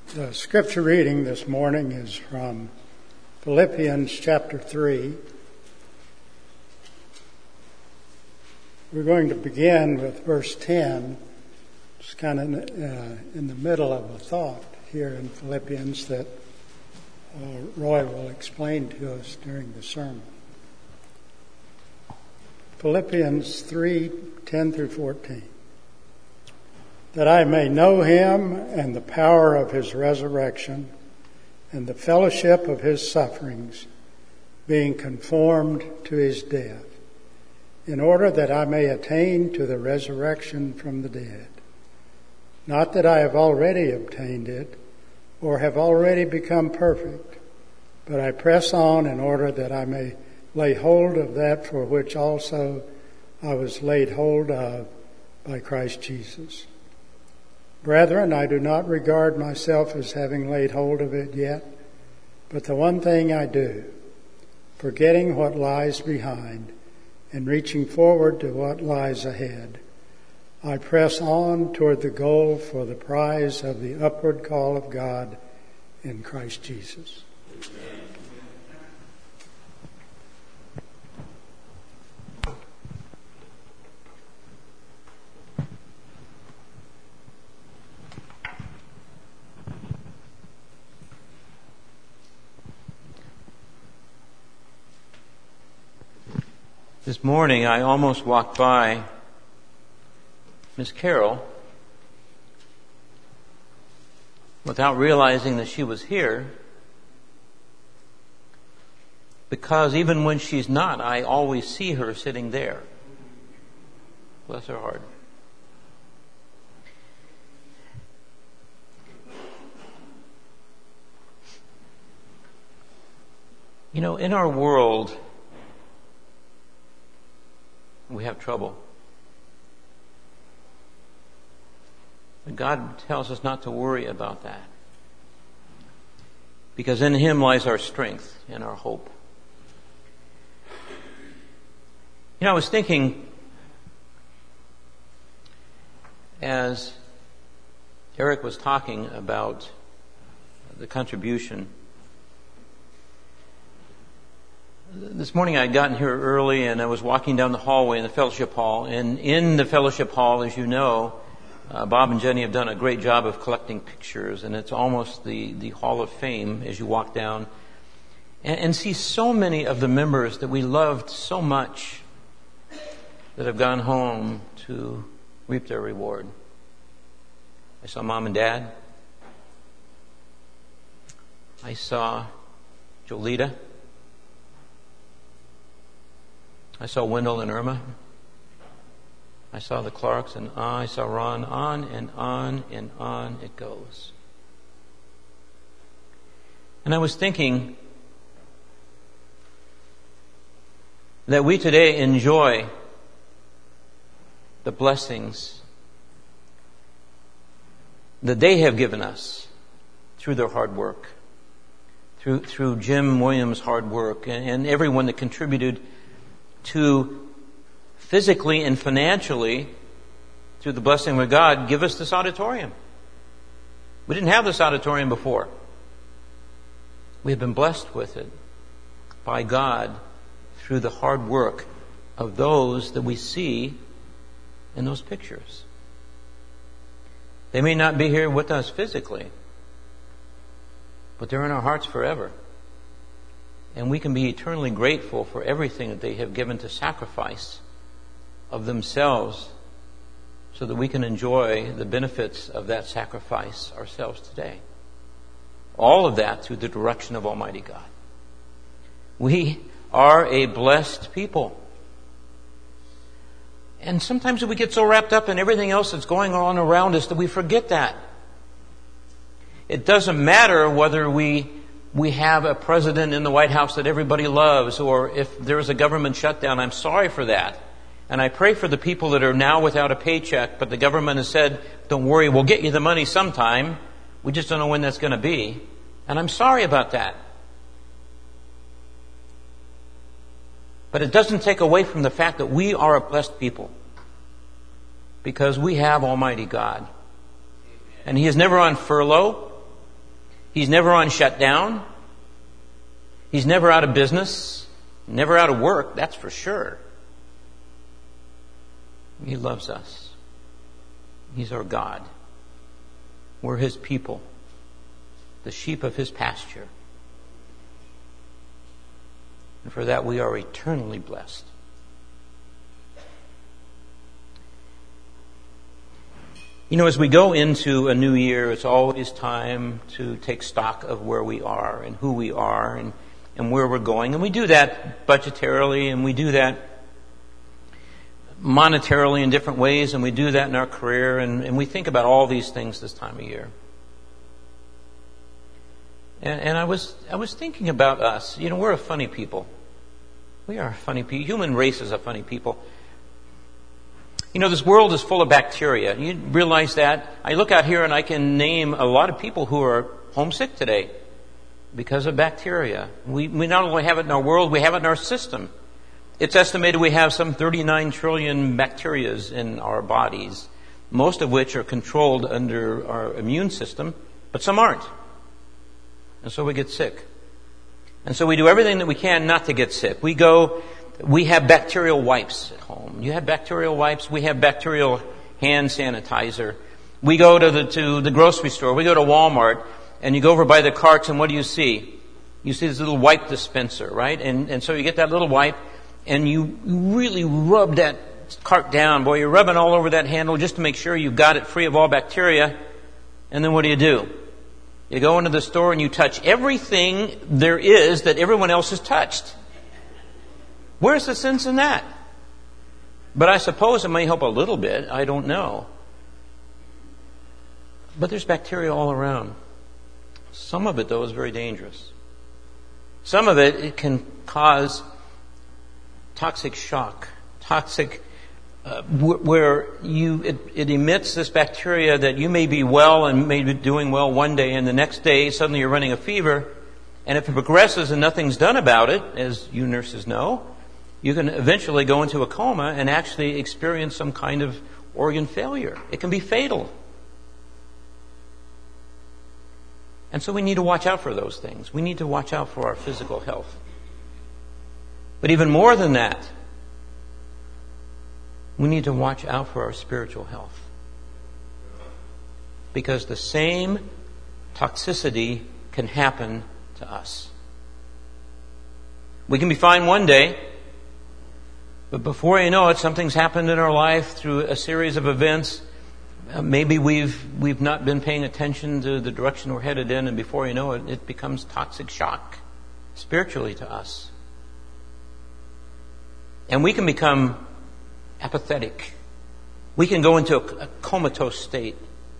The scripture reading this morning is from Philippians chapter 3. We're going to begin with verse 10. It's kind of in the middle of a thought here in Philippians that Roy will explain to us during the sermon. Philippians 3, 10 through 14. That I may know him and the power of his resurrection and the fellowship of his sufferings, being conformed to his death, in order that I may attain to the resurrection from the dead. Not that I have already obtained it or have already become perfect, but I press on in order that I may lay hold of that for which also I was laid hold of by Christ Jesus. Brethren, I do not regard myself as having laid hold of it yet, but the one thing I do, forgetting what lies behind and reaching forward to what lies ahead, I press on toward the goal for the prize of the upward call of God in Christ Jesus. This morning I almost walked by Miss Carol without realizing that she was here, because even when she's not, I always see her sitting there. Bless her heart. You know, in our world, we have trouble. But God tells us not to worry about that, because in Him lies our strength and our hope. You know, I was thinking as Eric was talking about the contribution. This morning I had gotten here early and I was walking down the hallway in the fellowship hall. And in the fellowship hall, as you know, Bob and Jenny have done a great job of collecting pictures. And it's almost the Hall of Fame as you walk down and see so many of the members that we loved so much that have gone home to reap their reward. I saw Mom and Dad. I saw Jolita. I saw Wendell and Irma. I saw the Clarks, and I saw Ron. On and on and on it goes. And I was thinking that we today enjoy the blessings that they have given us through their hard work, through Jim Williams' hard work, and everyone that contributed to physically and financially, through the blessing of God, give us this auditorium. We didn't have this auditorium before. We have been blessed with it by God through the hard work of those that we see in those pictures. They may not be here with us physically, but they're in our hearts forever. And we can be eternally grateful for everything that they have given to sacrifice of themselves so that we can enjoy the benefits of that sacrifice ourselves today. All of that through the direction of Almighty God. We are a blessed people. And sometimes we get so wrapped up in everything else that's going on around us that we forget that. It doesn't matter whether we have a president in the White House that everybody loves, or if there's a government shutdown. I'm sorry for that. And I pray for the people that are now without a paycheck, but the government has said, don't worry, we'll get you the money sometime. We just don't know when that's going to be. And I'm sorry about that. But it doesn't take away from the fact that we are a blessed people, because we have Almighty God. And He is never on furlough. He's never on shutdown. He's never out of business, never out of work, that's for sure. He loves us. He's our God. We're His people, the sheep of His pasture. And for that we are eternally blessed. You know, as we go into a new year, it's always time to take stock of where we are and who we are and where we're going. And we do that budgetarily, and we do that monetarily in different ways, and we do that in our career, and we think about all these things this time of year. And I was thinking about us. You know, we're a funny people. We are a funny people. Human race is a funny people. You know, this world is full of bacteria. You realize that? I look out here and I can name a lot of people who are homesick today because of bacteria. We not only have it in our world, we have it in our system. It's estimated we have some 39 trillion bacterias in our bodies, most of which are controlled under our immune system, but some aren't. And so we get sick. And so we do everything that we can not to get sick. We have bacterial wipes at home. You have bacterial wipes. We have bacterial hand sanitizer. We go to the grocery store. We go to Walmart, and you go over by the carts, and what do you see? You see this little wipe dispenser, right? And so you get that little wipe, and you really rub that cart down. Boy, you're rubbing all over that handle just to make sure you've got it free of all bacteria. And then what do? You go into the store and you touch everything there is that everyone else has touched. Where's the sense in that? But I suppose it may help a little bit. I don't know. But there's bacteria all around. Some of it, though, is very dangerous. Some of it can cause toxic shock. Where it emits this bacteria that you may be well and may be doing well one day, and the next day suddenly you're running a fever. And if it progresses and nothing's done about it, as you nurses know, you can eventually go into a coma and actually experience some kind of organ failure. It can be fatal. And so we need to watch out for those things. We need to watch out for our physical health. But even more than that, we need to watch out for our spiritual health. Because the same toxicity can happen to us. We can be fine one day, but before you know it, something's happened in our life through a series of events. Maybe we've not been paying attention to the direction we're headed in, and before you know it, it becomes toxic shock spiritually to us. And we can become apathetic. We can go into a comatose state.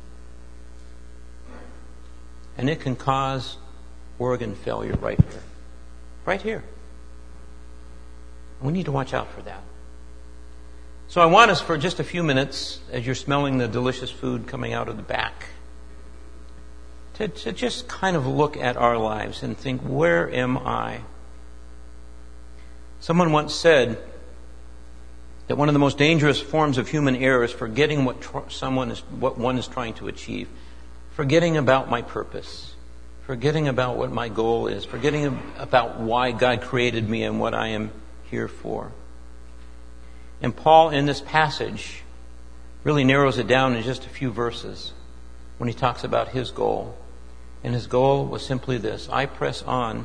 And it can cause organ failure right here. Right here. We need to watch out for that. So I want us for just a few minutes, as you're smelling the delicious food coming out of the back, to just kind of look at our lives and think, where am I? Someone once said that one of the most dangerous forms of human error is forgetting what one is trying to achieve, forgetting about my purpose, forgetting about what my goal is, forgetting about why God created me and what I am here for. And Paul, in this passage, really narrows it down in just a few verses when he talks about his goal. And his goal was simply this: I press on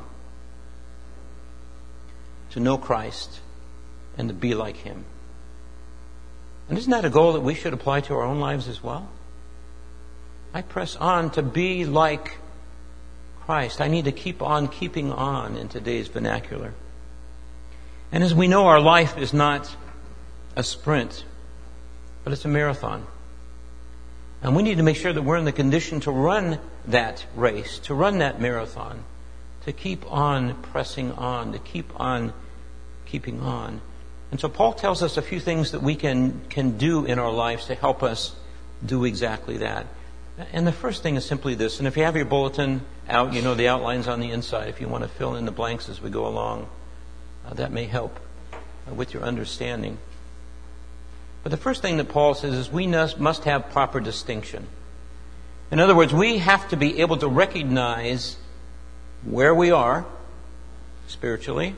to know Christ and to be like Him. And isn't that a goal that we should apply to our own lives as well? I press on to be like Christ. I need to keep on keeping on in today's vernacular. And as we know, our life is not a sprint, but it's a marathon. And we need to make sure that we're in the condition to run that race, to run that marathon, to keep on pressing on, to keep on keeping on. And so Paul tells us a few things that we can do in our lives to help us do exactly that. And the first thing is simply this, and if you have your bulletin out, you know the outlines on the inside. If you want to fill in the blanks as we go along, that may help with your understanding. But the first thing that Paul says is we must have proper distinction. In other words, we have to be able to recognize where we are spiritually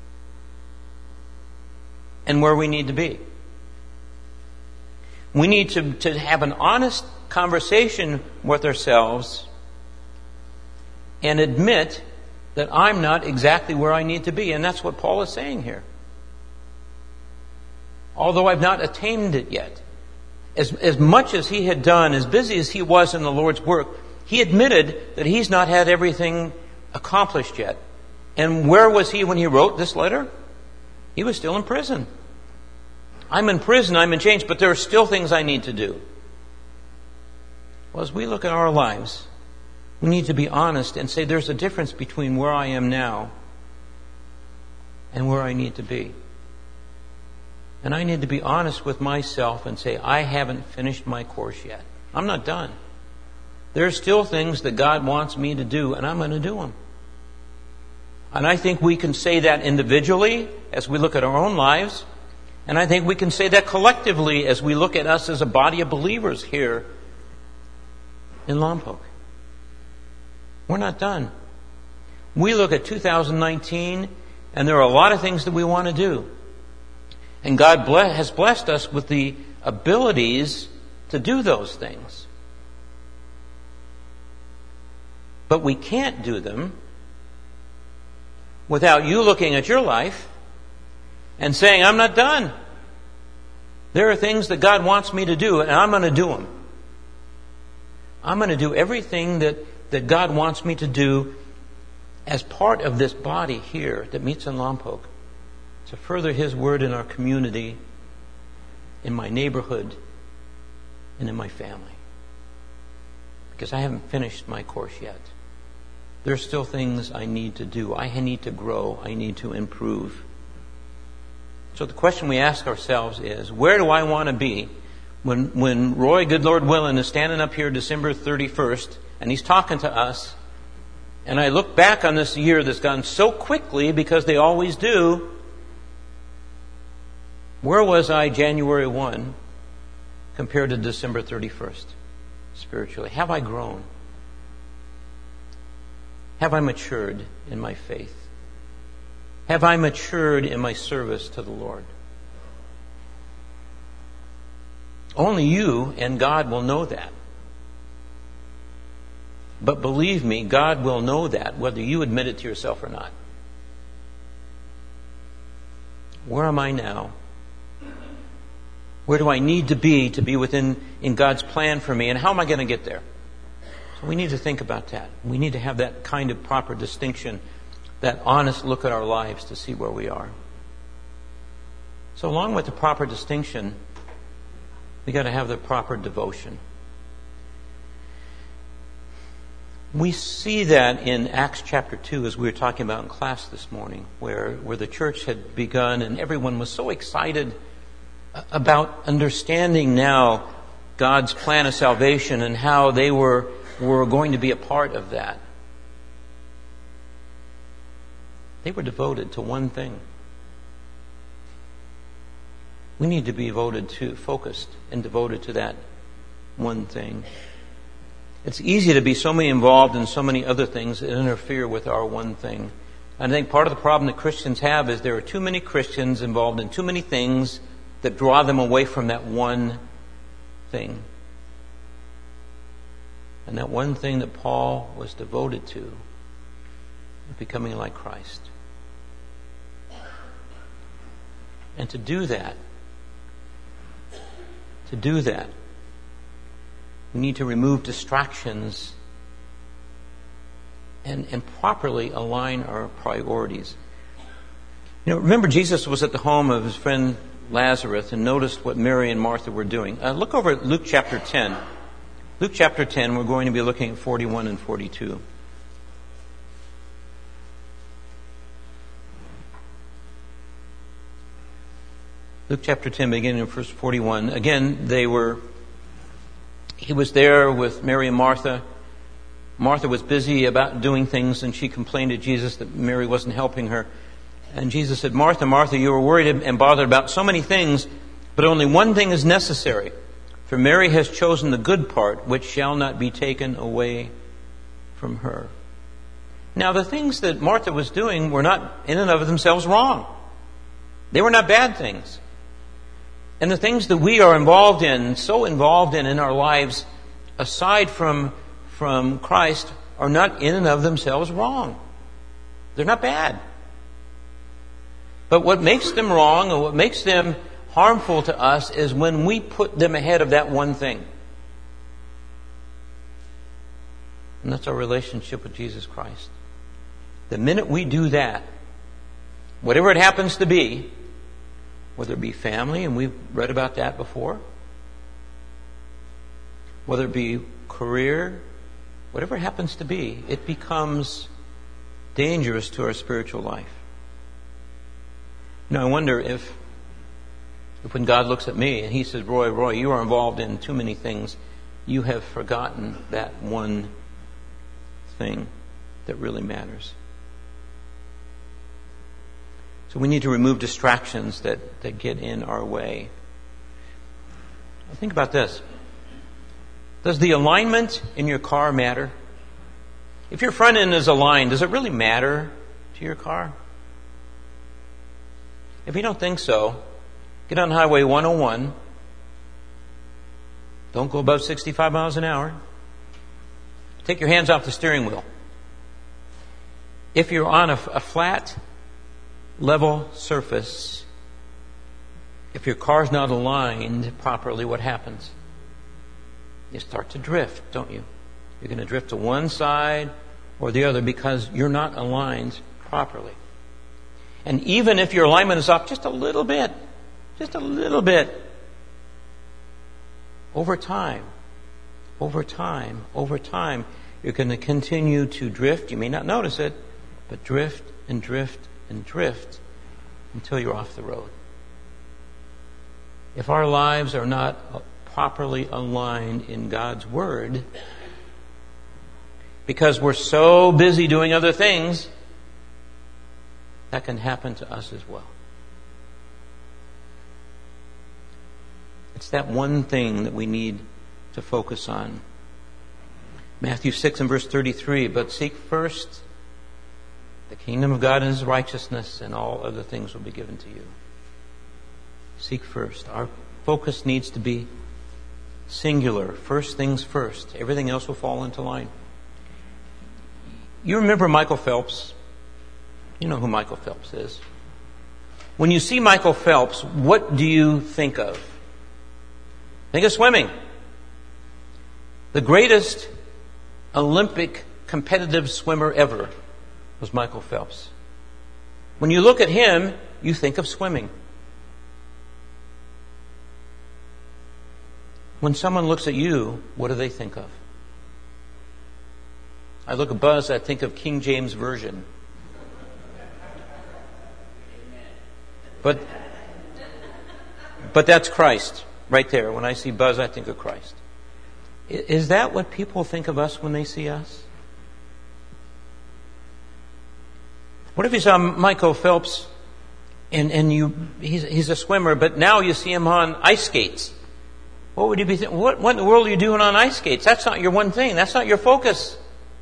and where we need to be. We need to have an honest conversation with ourselves and admit that I'm not exactly where I need to be. And that's what Paul is saying here. Although I've not attained it yet. As much as he had done, as busy as he was in the Lord's work, he admitted that he's not had everything accomplished yet. And where was he when he wrote this letter? He was still in prison. I'm in prison, I'm in chains, but there are still things I need to do. Well, as we look at our lives, we need to be honest and say there's a difference between where I am now and where I need to be. And I need to be honest with myself and say, I haven't finished my course yet. I'm not done. There are still things that God wants me to do, and I'm going to do them. And I think we can say that individually as we look at our own lives. And I think we can say that collectively as we look at us as a body of believers here in Lompoc. We're not done. We look at 2019, and there are a lot of things that we want to do. And God has blessed us with the abilities to do those things. But we can't do them without you looking at your life and saying, I'm not done. There are things that God wants me to do, and I'm going to do them. I'm going to do everything that God wants me to do as part of this body here that meets in Lompoc to further His Word in our community, in my neighborhood, and in my family. Because I haven't finished my course yet. There are still things I need to do. I need to grow. I need to improve. So the question we ask ourselves is, where do I want to be when Roy, good Lord willing, is standing up here December 31st, and he's talking to us, and I look back on this year that's gone so quickly because they always do. Where was I January 1 compared to December 31st spiritually? Have I grown? Have I matured in my faith? Have I matured in my service to the Lord? Only you and God will know that. But believe me, God will know that whether you admit it to yourself or not. Where am I now? Where do I need to be within in God's plan for me? And how am I going to get there? So we need to think about that. We need to have that kind of proper distinction, that honest look at our lives to see where we are. So along with the proper distinction, we got to have the proper devotion. We see that in Acts chapter 2, as we were talking about in class this morning, where the church had begun and everyone was so excited about understanding now God's plan of salvation and how they were going to be a part of that. They were devoted to one thing. We need to be focused and devoted to that one thing. It's easy to be so many involved in so many other things that interfere with our one thing. And I think part of the problem that Christians have is there are too many Christians involved in too many things that draw them away from that one thing. And that one thing that Paul was devoted to was becoming like Christ. And to do that, we need to remove distractions and properly align our priorities. Remember Jesus was at the home of his friend Lazarus and noticed what Mary and Martha were doing. Look over at Luke chapter 10. Luke chapter 10, we're going to be looking at 41 and 42. Luke chapter 10, beginning in verse 41. Again, he was there with Mary and Martha. Martha was busy about doing things, and she complained to Jesus that Mary wasn't helping her. And Jesus said, Martha, Martha, you are worried and bothered about so many things, but only one thing is necessary. For Mary has chosen the good part, which shall not be taken away from her. Now, the things that Martha was doing were not in and of themselves wrong. They were not bad things. And the things that we are involved in our lives, aside from Christ, are not in and of themselves wrong. They're not bad. But what makes them wrong and what makes them harmful to us is when we put them ahead of that one thing. And that's our relationship with Jesus Christ. The minute we do that, whatever it happens to be, whether it be family, and we've read about that before, whether it be career, whatever it happens to be, it becomes dangerous to our spiritual life. I wonder if when God looks at me and He says, Roy, you are involved in too many things, you have forgotten that one thing that really matters. So we need to remove distractions that get in our way. Think about this. Does the alignment in your car matter? If your front end is aligned, does it really matter to your car? If you don't think so, get on Highway 101. Don't go above 65 miles an hour. Take your hands off the steering wheel. If you're on a flat, level surface, if your car's not aligned properly, what happens? You start to drift, don't you? You're going to drift to one side or the other because you're not aligned properly. And even if your alignment is off just a little bit, over time, you're going to continue to drift. You may not notice it, but drift and drift and drift until you're off the road. If our lives are not properly aligned in God's Word, because we're so busy doing other things, that can happen to us as well. It's that one thing that we need to focus on. Matthew 6 and verse 33, but seek first the kingdom of God and His righteousness, and all other things will be given to you. Seek first. Our focus needs to be singular. First things first. Everything else will fall into line. You remember Michael Phelps? You know who Michael Phelps is. When you see Michael Phelps, what do you think of? Think of swimming. The greatest Olympic competitive swimmer ever was Michael Phelps. When you look at him, you think of swimming. When someone looks at you, what do they think of? I look at Buzz, I think of King James Version. But that's Christ right there. When I see Buzz, I think of Christ. Is that what people think of us when they see us? What if you saw Michael Phelps and he's a swimmer, but now you see him on ice skates? What would you be thinking? What in the world are you doing on ice skates? That's not your one thing. That's not your focus.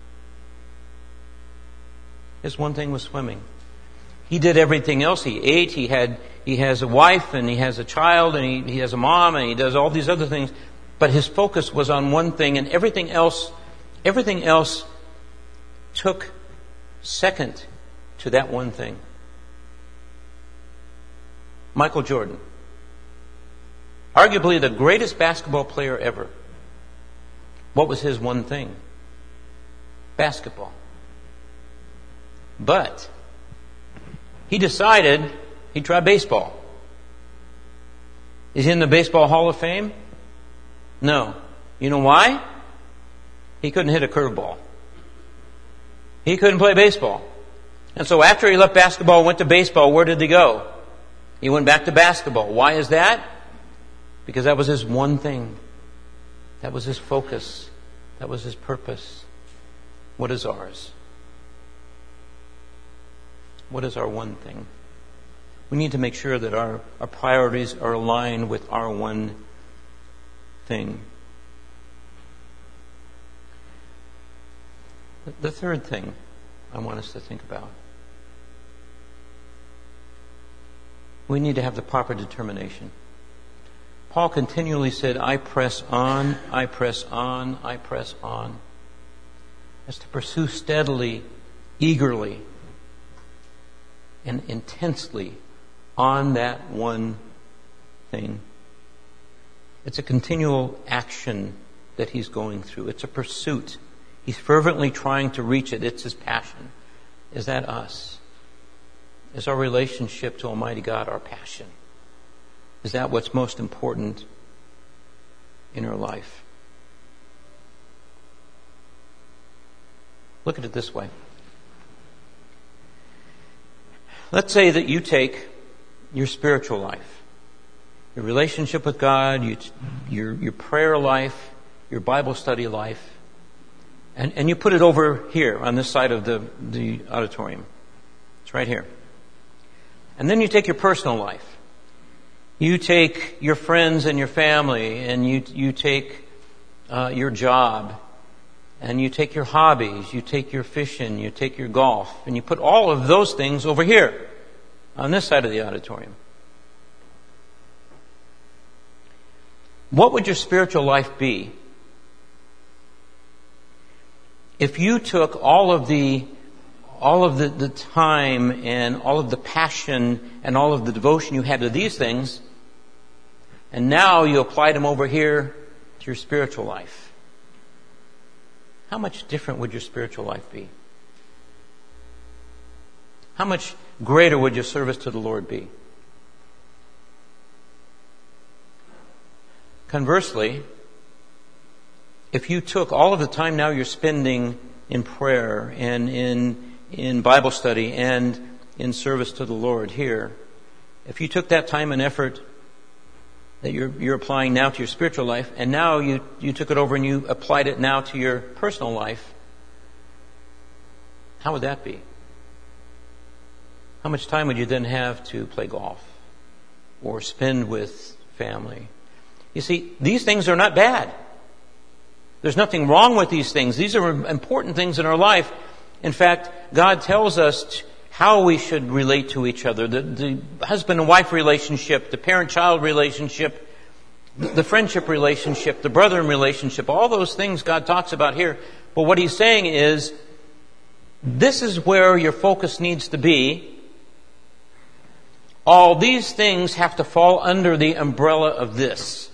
His one thing was swimming. He did everything else. He ate. He has a wife and he has a child and he has a mom and he does all these other things. But his focus was on one thing, and everything else took second to that one thing. Michael Jordan, arguably the greatest basketball player ever. What was his one thing? Basketball. But he decided he'd try baseball. Is he in the Baseball Hall of Fame? No. You know why? He couldn't hit a curveball. He couldn't play baseball. And so after he left basketball and went to baseball, where did he go? He went back to basketball. Why is that? Because that was his one thing. That was his focus. That was his purpose. What is ours? What is our one thing? We need to make sure that our priorities are aligned with our one thing. The third thing I want us to think about. We need to have the proper determination. Paul continually said, I press on, I press on, I press on. That's to pursue steadily, eagerly, and intensely on that one thing. It's a continual action that he's going through. It's a pursuit. He's fervently trying to reach it. It's his passion. Is that us? Is our relationship to Almighty God our passion? Is that what's most important in our life? Look at it this way. Let's say that you take your spiritual life, your relationship with God, your prayer life, your Bible study life, and you put it over here on this side of the auditorium. It's right here. And then you take your personal life. You take your friends and your family, and you take your job, and you take your hobbies, you take your fishing, you take your golf, and you put all of those things over here on this side of the auditorium. What would your spiritual life be if you took all of the time and all of the passion and all of the devotion you had to these things, and now you applied them over here to your spiritual life? How much different would your spiritual life be? How much greater would your service to the Lord be? Conversely, if you took all of the time now you're spending in prayer and in Bible study and in service to the Lord here, if you took that time and effort that you're applying now to your spiritual life, and now you took it over and you applied it now to your personal life, how would that be? How much time would you then have to play golf or spend with family? You see, these things are not bad. There's nothing wrong with these things. These are important things in our life. In fact, God tells us how we should relate to each other. The husband and wife relationship, the parent-child relationship, the friendship relationship, the brother relationship, all those things God talks about here. But what he's saying is, this is where your focus needs to be. All these things have to fall under the umbrella of this.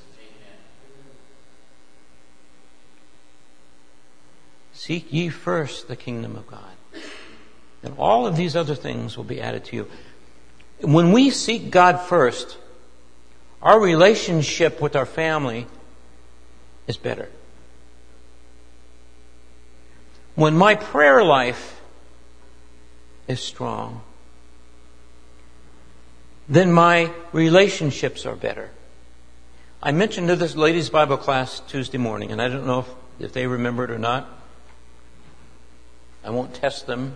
Seek ye first the kingdom of God, and all of these other things will be added to you. When we seek God first, our relationship with our family is better. When my prayer life is strong, then my relationships are better. I mentioned to this ladies' Bible class Tuesday morning, and I don't know if they remember it or not. I won't test them.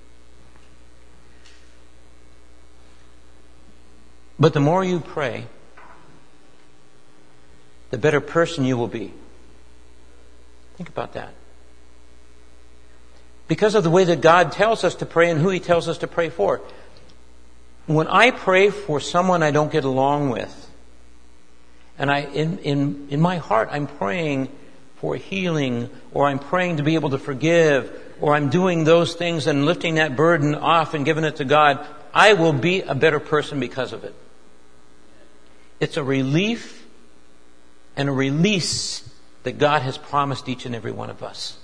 But the more you pray, the better person you will be. Think about that. Because of the way that God tells us to pray and who He tells us to pray for. When I pray for someone I don't get along with, and in my heart I'm praying for healing, or I'm praying to be able to forgive, or I'm doing those things and lifting that burden off and giving it to God, I will be a better person because of it. It's a relief and a release that God has promised each and every one of us.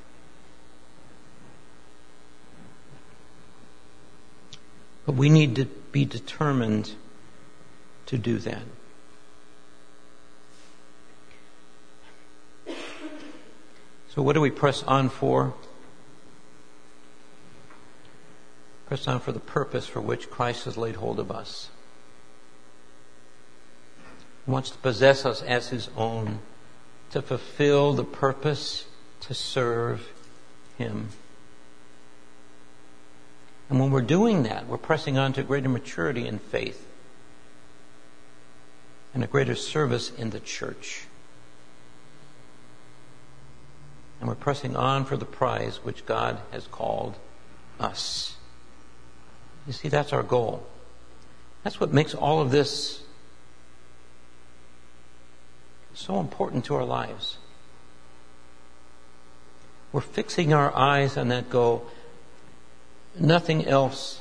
But we need to be determined to do that. So what do we press on for? Press on for the purpose for which Christ has laid hold of us. He wants to possess us as His own, to fulfill the purpose to serve Him. And when we're doing that, we're pressing on to greater maturity in faith and a greater service in the church. And we're pressing on for the prize which God has called us. You see, that's our goal. That's what makes all of this so important to our lives. We're fixing our eyes on that goal. Nothing else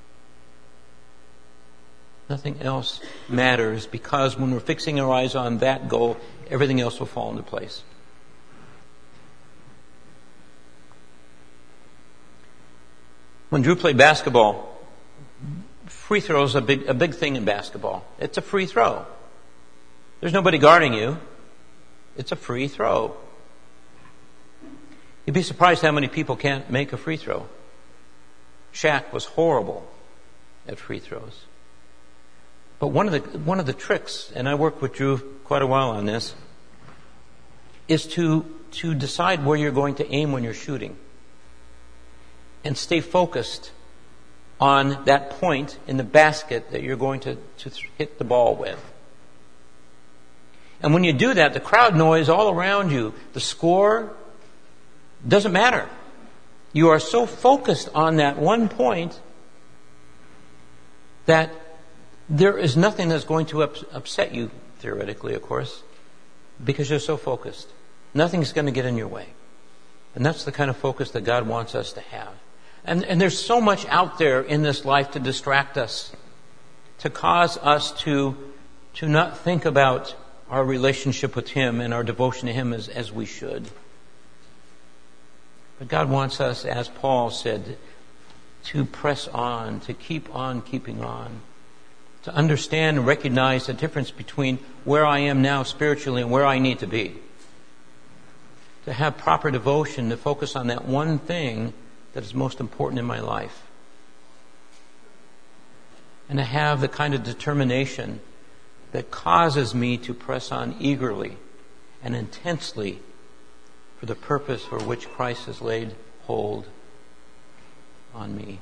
matters, because when we're fixing our eyes on that goal, everything else will fall into place. When Drew played basketball, free throw is a big thing in basketball. It's a free throw. There's nobody guarding you. It's a free throw. You'd be surprised how many people can't make a free throw. Shaq was horrible at free throws. But one of the tricks, and I worked with Drew quite a while on this, is to decide where you're going to aim when you're shooting. And stay focused on that point in the basket that you're going to hit the ball with. And when you do that, the crowd noise all around you, the score, doesn't matter. You are so focused on that one point that there is nothing that's going to upset you, theoretically, of course, because you're so focused. Nothing's going to get in your way. And that's the kind of focus that God wants us to have. And there's so much out there in this life to distract us, to cause us to not think about our relationship with Him and our devotion to Him as we should. But God wants us, as Paul said, to press on, to keep on keeping on, to understand and recognize the difference between where I am now spiritually and where I need to be. To have proper devotion, to focus on that one thing that is most important in my life. And to have the kind of determination that causes me to press on eagerly and intensely for the purpose for which Christ has laid hold on me.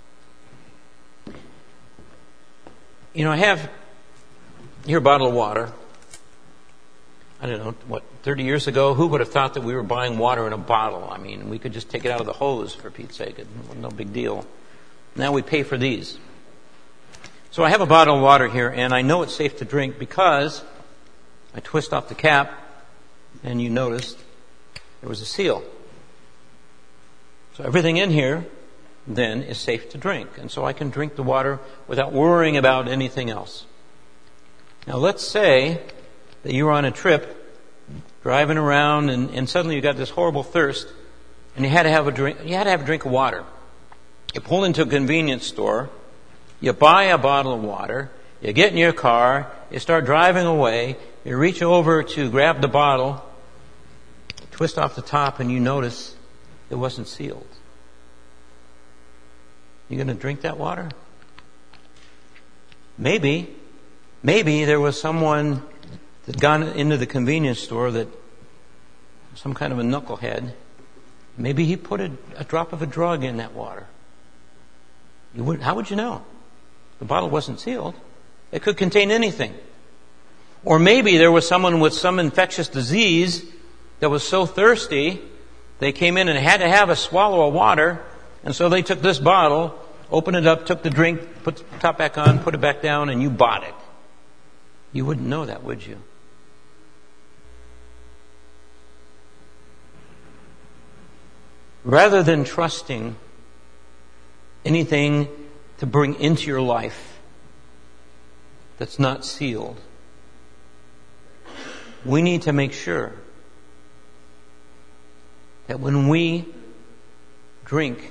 You know, I have here a bottle of water. I don't know, 30 years ago, who would have thought that we were buying water in a bottle? I mean, we could just take it out of the hose, for Pete's sake. It was no big deal. Now we pay for these. So I have a bottle of water here, and I know it's safe to drink because I twist off the cap, and you noticed there was a seal. So everything in here, then, is safe to drink. And so I can drink the water without worrying about anything else. Now let's say that you were on a trip, driving around, and suddenly you got this horrible thirst, and you had to have a drink. You had to have a drink of water. You pull into a convenience store, you buy a bottle of water, you get in your car, you start driving away, you reach over to grab the bottle, twist off the top, and you notice it wasn't sealed. You going to drink that water? Maybe there was someone that gone into the convenience store, that some kind of a knucklehead, maybe he put a drop of a drug in that water. How would you know? The bottle wasn't sealed. It could contain anything. Or maybe there was someone with some infectious disease that was so thirsty, they came in and had to have a swallow of water, and so they took this bottle, opened it up, took the drink, put the top back on, put it back down, and you bought it. You wouldn't know that, would you? Rather than trusting anything to bring into your life that's not sealed, we need to make sure that when we drink,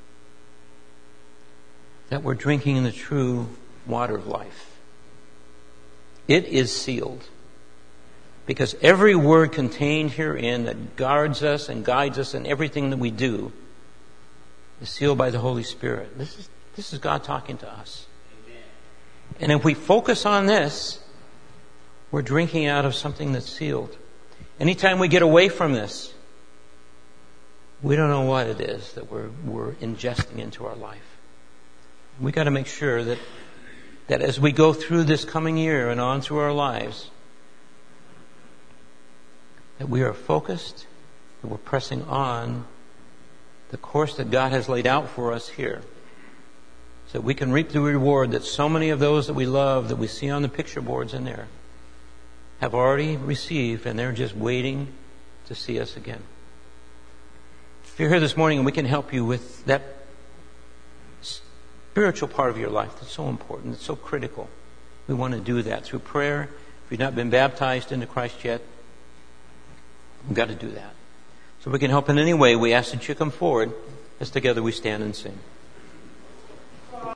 that we're drinking the true water of life. It is sealed. Because every word contained herein that guards us and guides us in everything that we do is sealed by the Holy Spirit. This is God talking to us. Amen. And if we focus on this, we're drinking out of something that's sealed. Anytime we get away from this, we don't know what it is that we're ingesting into our life. We got to make sure that as we go through this coming year and on through our lives, that we are focused that we're pressing on the course that God has laid out for us here, so that we can reap the reward that so many of those that we love, that we see on the picture boards in there, have already received, and they're just waiting to see us again. If you're here this morning and we can help you with that spiritual part of your life that's so important, it's so critical, we want to do that through prayer. If you've not been baptized into Christ yet, we've got to do that. So if we can help in any way, we ask that you come forward as together we stand and sing.